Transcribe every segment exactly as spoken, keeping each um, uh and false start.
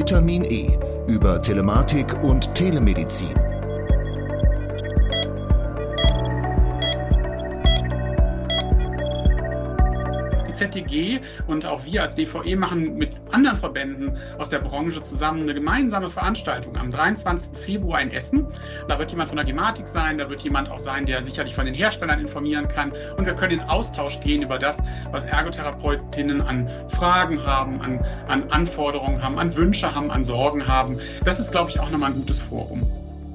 Vitamin E über Telematik und Telemedizin. Z T G und auch wir als D V E machen mit anderen Verbänden aus der Branche zusammen eine gemeinsame Veranstaltung am dreiundzwanzigsten Februar in Essen. Da wird jemand von der Gematik sein, da wird jemand auch sein, der sicherlich von den Herstellern informieren kann. Und wir können in Austausch gehen über das, was Ergotherapeutinnen an Fragen haben, an, an Anforderungen haben, an Wünsche haben, an Sorgen haben. Das ist, glaube ich, auch nochmal ein gutes Forum.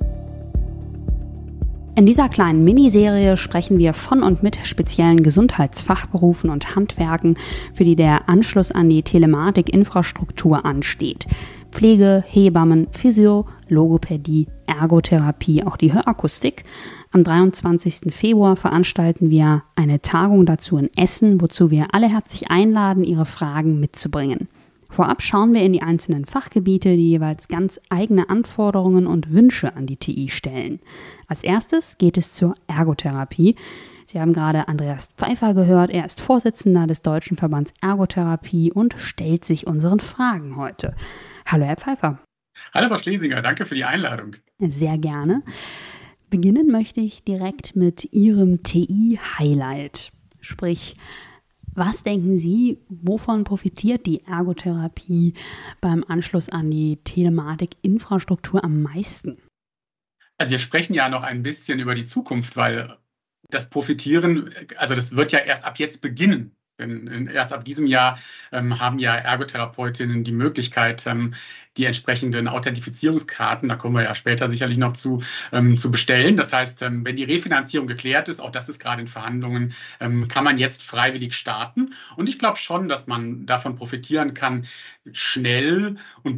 In dieser kleinen Miniserie sprechen wir von und mit speziellen Gesundheitsfachberufen und Handwerken, für die der Anschluss an die Telematik-Infrastruktur ansteht. Pflege, Hebammen, Physio, Logopädie, Ergotherapie, auch die Hörakustik. Am dreiundzwanzigsten Februar veranstalten wir eine Tagung dazu in Essen, wozu wir alle herzlich einladen, ihre Fragen mitzubringen. Vorab schauen wir in die einzelnen Fachgebiete, die jeweils ganz eigene Anforderungen und Wünsche an die T I stellen. Als erstes geht es zur Ergotherapie. Sie haben gerade Andreas Pfeiffer gehört. Er ist Vorsitzender des Deutschen Verbands Ergotherapie und stellt sich unseren Fragen heute. Hallo, Herr Pfeiffer. Hallo, Frau Schlesinger. Danke für die Einladung. Sehr gerne. Beginnen möchte ich direkt mit Ihrem T I-Highlight. Sprich, was denken Sie, wovon profitiert die Ergotherapie beim Anschluss an die Telematik-Infrastruktur am meisten? Also wir sprechen ja noch ein bisschen über die Zukunft, weil das Profitieren, also das wird ja erst ab jetzt beginnen. Denn erst ab diesem Jahr ähm, haben ja Ergotherapeutinnen die Möglichkeit, ähm, die entsprechenden Authentifizierungskarten, da kommen wir ja später sicherlich noch zu, ähm, zu bestellen. Das heißt, ähm, wenn die Refinanzierung geklärt ist, auch das ist gerade in Verhandlungen, ähm, kann man jetzt freiwillig starten. Und ich glaube schon, dass man davon profitieren kann, schnell und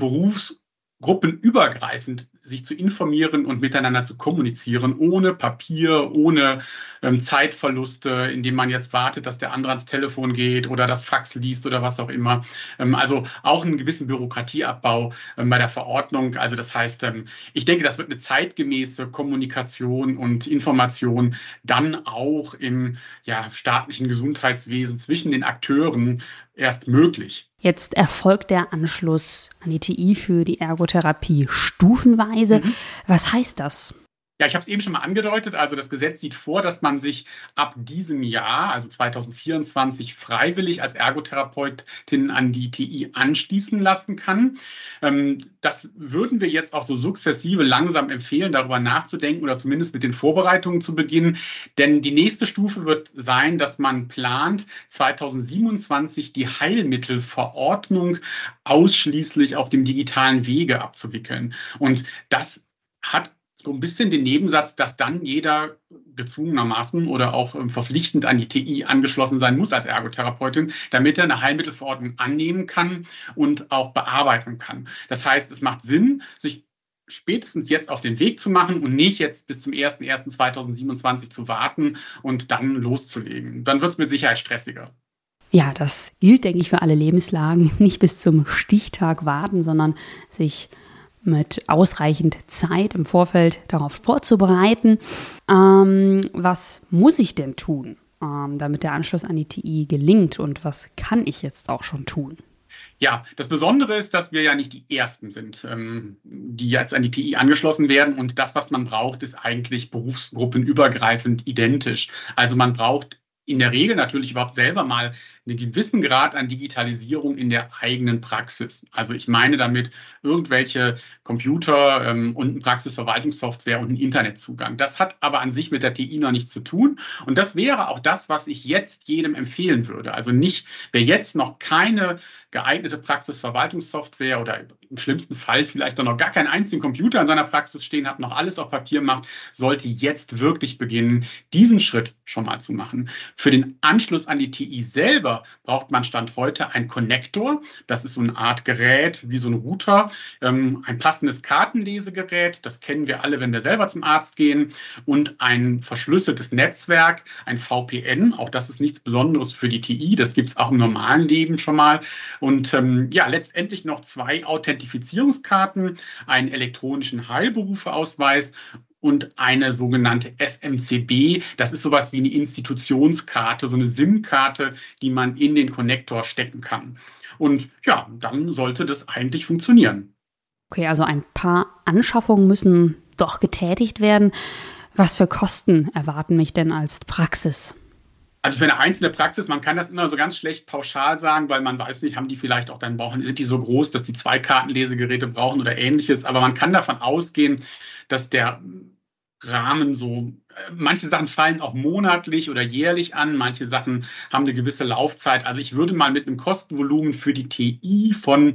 berufsgruppenübergreifend sich zu informieren und miteinander zu kommunizieren, ohne Papier, ohne ähm, Zeitverluste, indem man jetzt wartet, dass der andere ans Telefon geht oder das Fax liest oder was auch immer. Ähm, also auch einen gewissen Bürokratieabbau ähm, bei der Verordnung. Also das heißt, ähm, ich denke, das wird eine zeitgemäße Kommunikation und Information dann auch im ja, staatlichen Gesundheitswesen zwischen den Akteuren erst möglich. Jetzt erfolgt der Anschluss an die T I für die Ergotherapie stufenweise. Mhm. Was heißt das? Ja, ich habe es eben schon mal angedeutet. Also das Gesetz sieht vor, dass man sich ab diesem Jahr, also zweitausendvierundzwanzig, freiwillig als Ergotherapeutin an die T I anschließen lassen kann. Das würden wir jetzt auch so sukzessive langsam empfehlen, darüber nachzudenken oder zumindest mit den Vorbereitungen zu beginnen. Denn die nächste Stufe wird sein, dass man plant, zweitausendsiebenundzwanzig die Heilmittelverordnung ausschließlich auf dem digitalen Wege abzuwickeln. Und das hat so ein bisschen den Nebensatz, dass dann jeder gezwungenermaßen oder auch verpflichtend an die T I angeschlossen sein muss als Ergotherapeutin, damit er eine Heilmittelverordnung annehmen kann und auch bearbeiten kann. Das heißt, es macht Sinn, sich spätestens jetzt auf den Weg zu machen und nicht jetzt bis zum ersten ersten zweitausendsiebenundzwanzig zu warten und dann loszulegen. Dann wird es mit Sicherheit stressiger. Ja, das gilt, denke ich, für alle Lebenslagen. Nicht bis zum Stichtag warten, sondern sich mit ausreichend Zeit im Vorfeld darauf vorzubereiten. Ähm, was muss ich denn tun, ähm, damit der Anschluss an die T I gelingt und was kann ich jetzt auch schon tun? Ja, das Besondere ist, dass wir ja nicht die Ersten sind, ähm, die jetzt an die T I angeschlossen werden. Und das, was man braucht, ist eigentlich berufsgruppenübergreifend identisch. Also man braucht in der Regel natürlich überhaupt selber mal einen gewissen Grad an Digitalisierung in der eigenen Praxis. Also ich meine damit irgendwelche Computer ähm, und eine Praxisverwaltungssoftware und einen Internetzugang. Das hat aber an sich mit der T I noch nichts zu tun. Und das wäre auch das, was ich jetzt jedem empfehlen würde. Also nicht, wer jetzt noch keine geeignete Praxisverwaltungssoftware oder im schlimmsten Fall vielleicht auch noch gar keinen einzigen Computer in seiner Praxis stehen hat, noch alles auf Papier macht, sollte jetzt wirklich beginnen, diesen Schritt schon mal zu machen. Für den Anschluss an die T I selber braucht man Stand heute einen Konnektor. Das ist so eine Art Gerät wie so ein Router, ähm, ein passendes Kartenlesegerät. Das kennen wir alle, wenn wir selber zum Arzt gehen. Und ein verschlüsseltes Netzwerk, ein V P N. Auch das ist nichts Besonderes für die T I. Das gibt es auch im normalen Leben schon mal. Und ähm, ja, letztendlich noch zwei Authentifizierungskarten, einen elektronischen Heilberufeausweis und eine sogenannte S M C B. Das ist sowas wie eine Institutionskarte, so eine SIM-Karte, die man in den Konnektor stecken kann. Und ja, dann sollte das eigentlich funktionieren. Okay, also ein paar Anschaffungen müssen doch getätigt werden. Was für Kosten erwarten mich denn als Praxis? Also für eine einzelne Praxis, man kann das immer so ganz schlecht pauschal sagen, weil man weiß nicht, haben die vielleicht auch dann brauchen, sind die so groß, dass die zwei Kartenlesegeräte brauchen oder ähnliches. Aber man kann davon ausgehen, dass der Rahmen so, manche Sachen fallen auch monatlich oder jährlich an, manche Sachen haben eine gewisse Laufzeit. Also ich würde mal mit einem Kostenvolumen für die T I von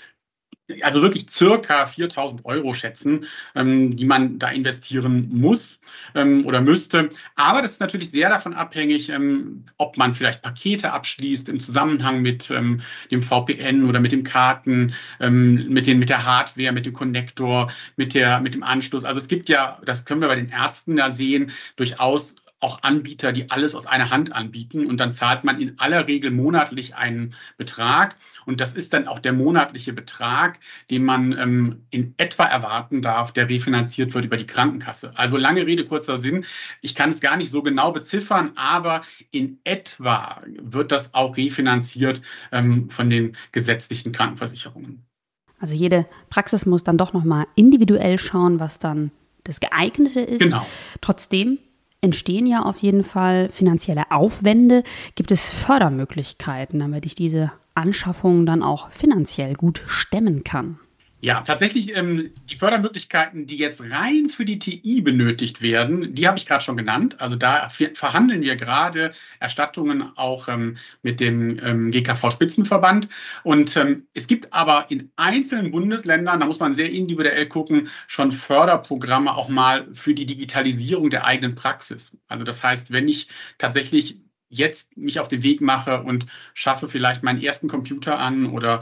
also wirklich circa viertausend Euro schätzen, ähm, die man da investieren muss ähm, oder müsste. Aber das ist natürlich sehr davon abhängig, ähm, ob man vielleicht Pakete abschließt im Zusammenhang mit ähm, dem V P N oder mit dem Karten, ähm, mit, den, mit der Hardware, mit dem Konnektor, mit, der, mit dem Anschluss. Also es gibt ja, das können wir bei den Ärzten da sehen, durchaus auch Anbieter, die alles aus einer Hand anbieten. Und dann zahlt man in aller Regel monatlich einen Betrag. Und das ist dann auch der monatliche Betrag, den man ähm, in etwa erwarten darf, der refinanziert wird über die Krankenkasse. Also lange Rede, kurzer Sinn. Ich kann es gar nicht so genau beziffern, aber in etwa wird das auch refinanziert ähm, von den gesetzlichen Krankenversicherungen. Also jede Praxis muss dann doch nochmal individuell schauen, was dann das Geeignete ist. Genau. Trotzdem entstehen ja auf jeden Fall finanzielle Aufwände. Gibt es Fördermöglichkeiten, damit ich diese Anschaffungen dann auch finanziell gut stemmen kann? Ja, tatsächlich ähm, die Fördermöglichkeiten, die jetzt rein für die T I benötigt werden, die habe ich gerade schon genannt. Also da verhandeln wir gerade Erstattungen auch ähm, mit dem ähm, G K V-Spitzenverband. Und ähm, es gibt aber in einzelnen Bundesländern, da muss man sehr individuell gucken, schon Förderprogramme auch mal für die Digitalisierung der eigenen Praxis. Also das heißt, wenn ich tatsächlich jetzt mich auf den Weg mache und schaffe vielleicht meinen ersten Computer an oder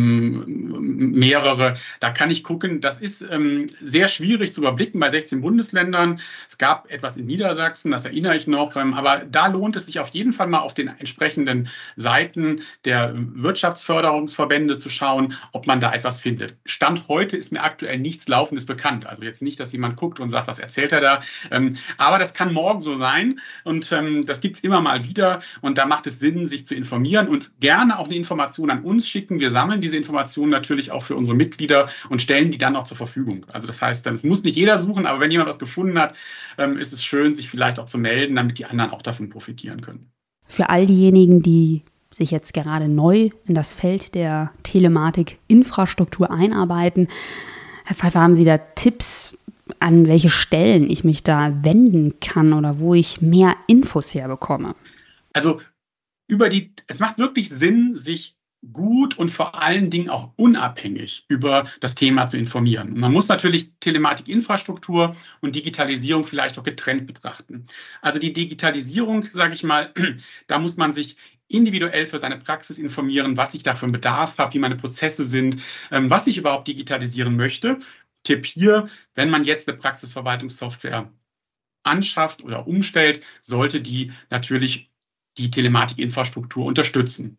ähm, mehrere, da kann ich gucken, das ist ähm, sehr schwierig zu überblicken bei sechzehn Bundesländern. Es gab etwas in Niedersachsen, das erinnere ich noch, ähm, aber da lohnt es sich auf jeden Fall mal auf den entsprechenden Seiten der Wirtschaftsförderungsverbände zu schauen, ob man da etwas findet. Stand heute ist mir aktuell nichts Laufendes bekannt. Also jetzt nicht, dass jemand guckt und sagt, was erzählt er da, ähm, aber das kann morgen so sein und ähm, das gibt es immer mal wieder. Und da macht es Sinn, sich zu informieren und gerne auch eine Information an uns schicken. Wir sammeln diese Informationen natürlich auch für unsere Mitglieder und stellen die dann auch zur Verfügung. Also das heißt, es muss nicht jeder suchen, aber wenn jemand was gefunden hat, ist es schön, sich vielleicht auch zu melden, damit die anderen auch davon profitieren können. Für all diejenigen, die sich jetzt gerade neu in das Feld der Telematik-Infrastruktur einarbeiten, Herr Pfeiffer, haben Sie da Tipps, an welche Stellen ich mich da wenden kann oder wo ich mehr Infos herbekomme? Also über die, es macht wirklich Sinn, sich gut und vor allen Dingen auch unabhängig über das Thema zu informieren. Und man muss natürlich Telematikinfrastruktur und Digitalisierung vielleicht auch getrennt betrachten. Also die Digitalisierung, sage ich mal, da muss man sich individuell für seine Praxis informieren, was ich da für einen Bedarf habe, wie meine Prozesse sind, was ich überhaupt digitalisieren möchte. Tipp hier, wenn man jetzt eine Praxisverwaltungssoftware anschafft oder umstellt, sollte die natürlich die Telematikinfrastruktur unterstützen.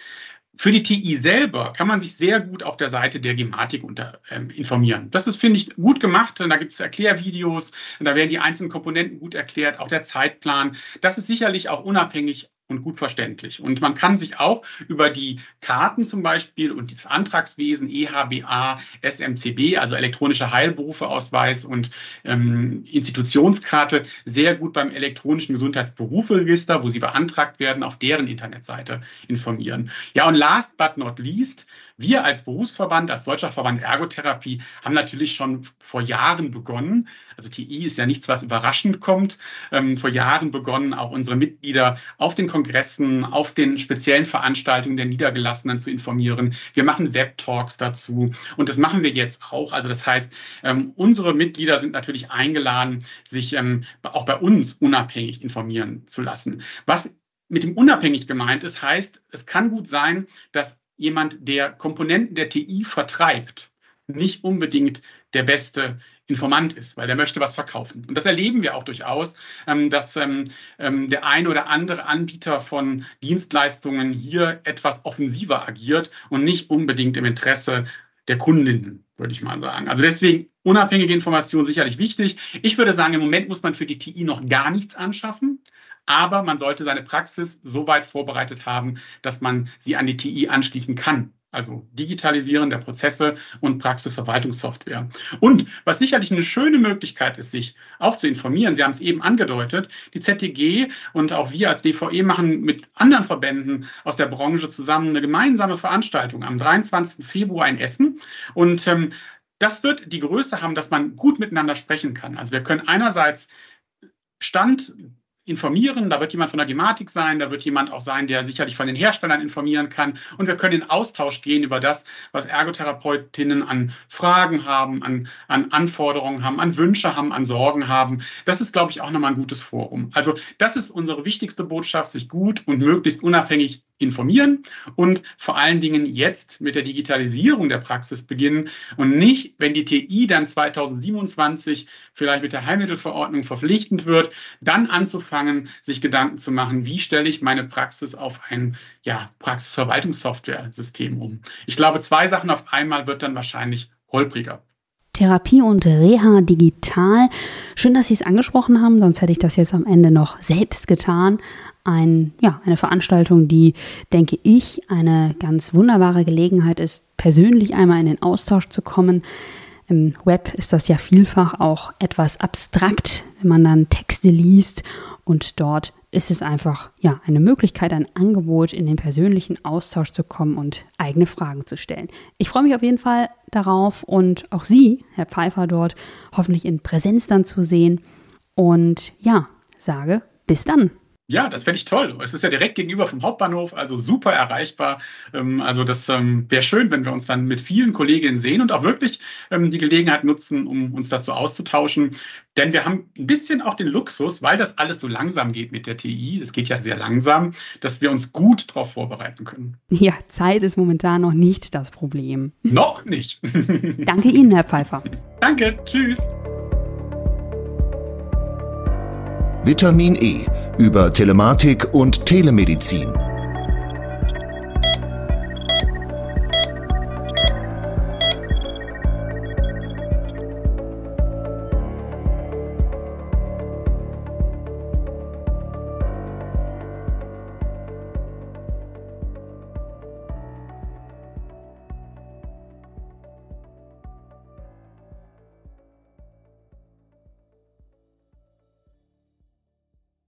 Für die T I selber kann man sich sehr gut auf der Seite der Gematik unter, ähm, informieren. Das ist, finde ich, gut gemacht. Da gibt es Erklärvideos, da werden die einzelnen Komponenten gut erklärt, auch der Zeitplan. Das ist sicherlich auch unabhängig und gut verständlich. Und man kann sich auch über die Karten zum Beispiel und das Antragswesen E H B A, S M C B, also elektronischer Heilberufeausweis und ähm, Institutionskarte, sehr gut beim elektronischen Gesundheitsberuferegister, wo sie beantragt werden, auf deren Internetseite informieren. Ja, und last but not least, wir als Berufsverband, als Deutscher Verband Ergotherapie, haben natürlich schon vor Jahren begonnen, also T I ist ja nichts, was überraschend kommt, ähm, vor Jahren begonnen, auch unsere Mitglieder auf den Kongressen, auf den speziellen Veranstaltungen der Niedergelassenen zu informieren. Wir machen Web-Talks dazu und das machen wir jetzt auch. Also das heißt, ähm, unsere Mitglieder sind natürlich eingeladen, sich ähm, auch bei uns unabhängig informieren zu lassen. Was mit dem unabhängig gemeint ist, heißt, es kann gut sein, dass jemand, der Komponenten der T I vertreibt, nicht unbedingt der beste Informant ist, weil der möchte was verkaufen. Und das erleben wir auch durchaus, dass der ein oder andere Anbieter von Dienstleistungen hier etwas offensiver agiert und nicht unbedingt im Interesse der Kundinnen, würde ich mal sagen. Also deswegen unabhängige Information sicherlich wichtig. Ich würde sagen, im Moment muss man für die T I noch gar nichts anschaffen. Aber man sollte seine Praxis so weit vorbereitet haben, dass man sie an die T I anschließen kann. Also Digitalisieren der Prozesse und Praxisverwaltungssoftware. Und was sicherlich eine schöne Möglichkeit ist, sich auch zu informieren, Sie haben es eben angedeutet, die Z T G und auch wir als D V E machen mit anderen Verbänden aus der Branche zusammen eine gemeinsame Veranstaltung am dreiundzwanzigsten Februar in Essen. Und ähm, das wird die Größe haben, dass man gut miteinander sprechen kann. Also wir können einerseits Stand informieren, da wird jemand von der Gematik sein, da wird jemand auch sein, der sicherlich von den Herstellern informieren kann und wir können in Austausch gehen über das, was Ergotherapeutinnen an Fragen haben, an, an Anforderungen haben, an Wünsche haben, an Sorgen haben. Das ist, glaube ich, auch nochmal ein gutes Forum. Also das ist unsere wichtigste Botschaft, sich gut und möglichst unabhängig informieren und vor allen Dingen jetzt mit der Digitalisierung der Praxis beginnen und nicht, wenn die T I dann zweitausendsiebenundzwanzig vielleicht mit der Heilmittelverordnung verpflichtend wird, dann anzufangen, sich Gedanken zu machen, wie stelle ich meine Praxis auf ein ja, Praxisverwaltungssoftware-System um. Ich glaube, zwei Sachen auf einmal wird dann wahrscheinlich holpriger. Therapie und Reha digital. Schön, dass Sie es angesprochen haben, sonst hätte ich das jetzt am Ende noch selbst getan. Ein, ja, eine Veranstaltung, die, denke ich, eine ganz wunderbare Gelegenheit ist, persönlich einmal in den Austausch zu kommen. Im Web ist das ja vielfach auch etwas abstrakt, wenn man dann Texte liest, und dort ist es einfach ja eine Möglichkeit, ein Angebot, in den persönlichen Austausch zu kommen und eigene Fragen zu stellen. Ich freue mich auf jeden Fall darauf und auch Sie, Herr Pfeiffer, dort hoffentlich in Präsenz dann zu sehen. Und ja, sage bis dann. Ja, das fände ich toll. Es ist ja direkt gegenüber vom Hauptbahnhof, also super erreichbar. Also das wäre schön, wenn wir uns dann mit vielen Kolleginnen sehen und auch wirklich die Gelegenheit nutzen, um uns dazu auszutauschen. Denn wir haben ein bisschen auch den Luxus, weil das alles so langsam geht mit der T I, es geht ja sehr langsam, dass wir uns gut darauf vorbereiten können. Ja, Zeit ist momentan noch nicht das Problem. Noch nicht. Danke Ihnen, Herr Pfeiffer. Danke, tschüss. Vitamin E über Telematik und Telemedizin.